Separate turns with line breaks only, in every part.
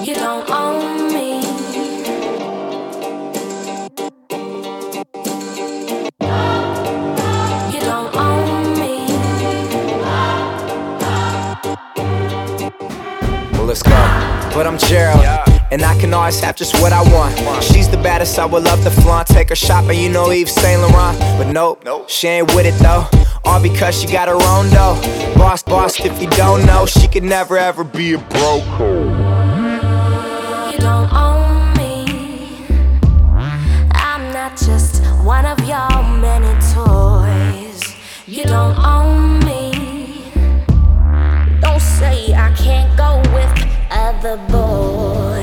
You don't own me. You don't own me.
Well, let's go. But I'm Gerald, and I can always have just what I want. She's the baddest, I would love to flaunt. Take her shopping, you know Yves Saint Laurent. But nope, she ain't with it though. All because she got her own dough. Boss, if you don't know, she could never ever be a broke.
You don't own me. I'm not just one of your many toys. You don't own me. Don't say I can't go with other boys.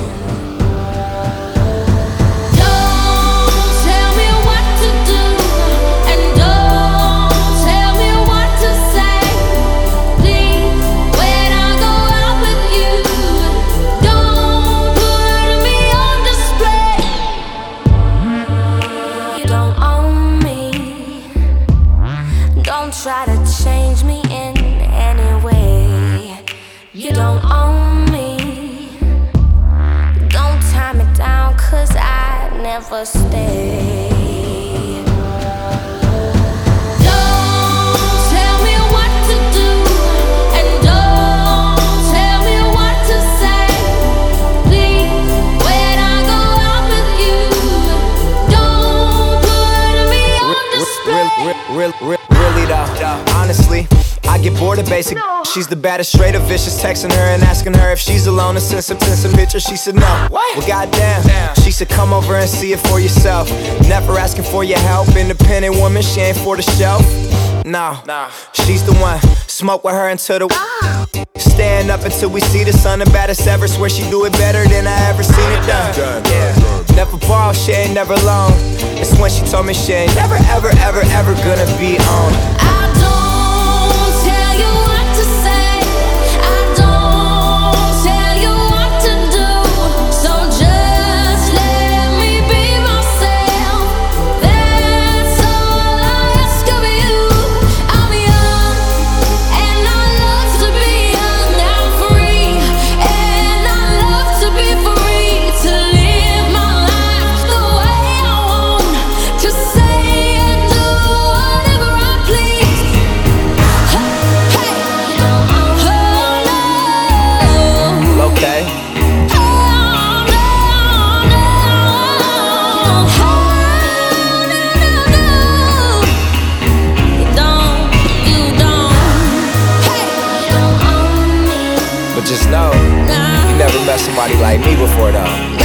Don't try to change me in any way. You don't own me. Don't tie me down, 'cause I never stay. Don't tell me what to do, and don't tell me what to say. Please, when I go out with you, don't put me on display.
Really though, honestly, I get bored of basic. She's the baddest, straight up vicious. Texting her and asking her if she's alone and send some pictures. She said no. Well, goddamn. She said come over and see it for yourself. Never asking for your help. Independent woman, she ain't for the shelf. No, she's the one. Smoke with her until the stand up until we see the sun. The baddest ever. Swear she do it better than I ever seen it done. Yeah. Never ball, she ain't never alone. It's when she told me she ain't never, ever, ever, ever gonna be on.
I don't tell you what to say. I don't tell you what to do. So just let me be myself. That's all I ask of you. I'm young and I love to be young. I'm free and I love to be free. To live my life the way I want. To say and do whatever I please. Hey,
Okay. But just know, you never met somebody like me before though.